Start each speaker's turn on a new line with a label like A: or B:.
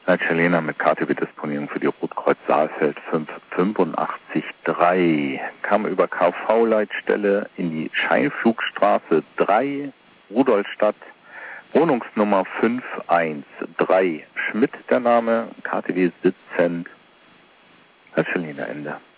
A: Herr Celena mit KTW-Disponierung für die Rotkreuz Saalfeld 5883 kam über KV-Leitstelle in die Scheinflugstraße 3, Rudolstadt, Wohnungsnummer 513. Schmidt der Name, KTW sitzend. Herr Celena, Ende.